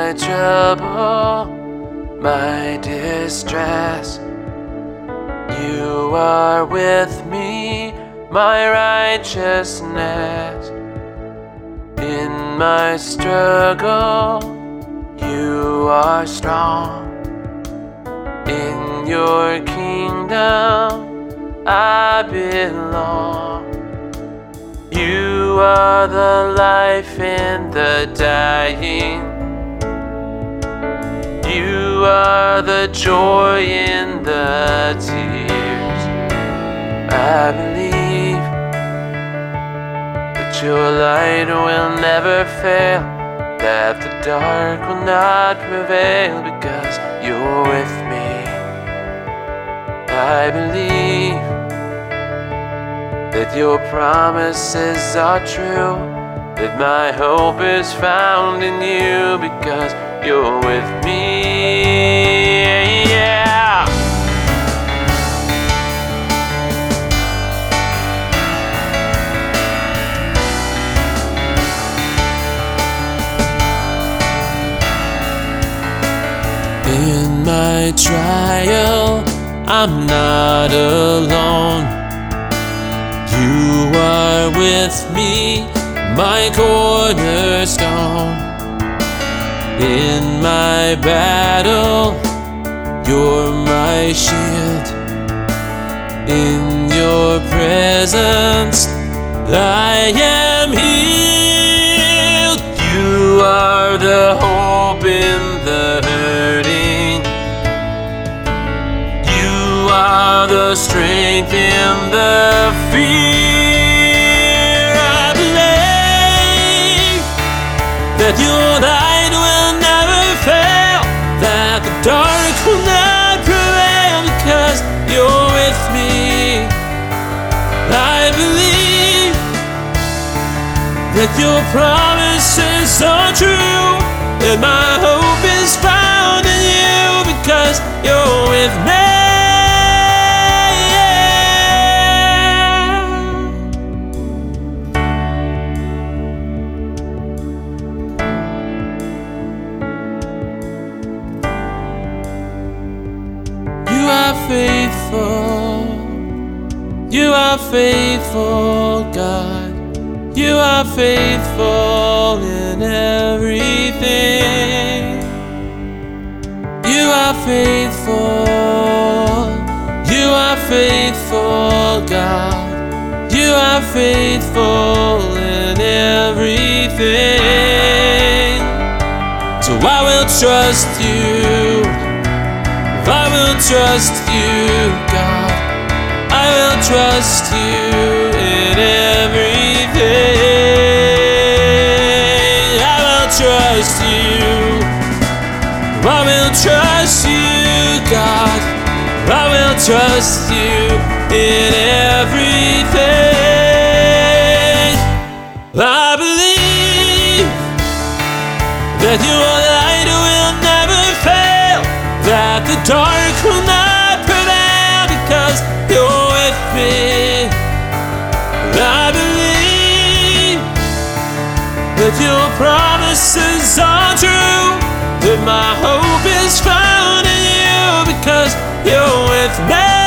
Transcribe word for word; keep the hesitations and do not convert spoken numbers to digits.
my trouble, my distress, you are with me, my righteousness. In my struggle, you are strong. In your kingdom, I belong. You are the life in the dying. You are the joy in the tears. I believe that your light will never fail, that the dark will not prevail, because you're with me. I believe that your promises are true, that my hope is found in you, because you're with me, yeah. In my trial, I'm not alone. You are with me, my cornerstone. In my battle, you're my shield. In your presence, I am healed. You are the hope in the hurting. You are the strength in the fear. I believe that your light will never fail, that the dark will not prevail, because you're with me. I believe that your promises are true, that my hope is found in you, because you're with me. You are faithful, you are faithful, God. You are faithful in everything. You are faithful, you are faithful, God. You are faithful in everything. So I will trust you, I will trust you, God. I will trust you in everything. I will trust you, I will trust you, God. I will trust you in everything. I believe that your light will never fail, that the dark will not prevail, because you're with me. I believe that your promises are true, that my hope is found in you, because you're with me.